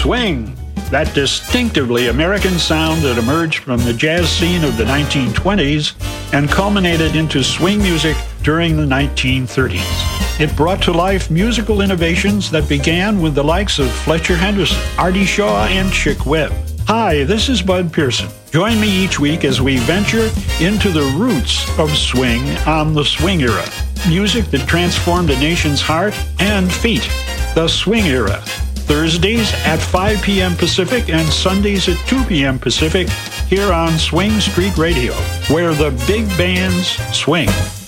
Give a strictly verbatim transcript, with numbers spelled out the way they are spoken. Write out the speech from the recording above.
Swing, that distinctively American sound that emerged from the jazz scene of the nineteen twenties and culminated into swing music during the nineteen thirties. It brought to life musical innovations that began with the likes of Fletcher Henderson, Artie Shaw, and Chick Webb. Hi, this is Bud Pearson. Join me each week as we venture into the roots of swing on the Swing Era. Music that transformed a nation's heart and feet. The Swing Era. Thursdays at five p.m. Pacific and Sundays at two p.m. Pacific here on Swing Street Radio, where the big bands swing.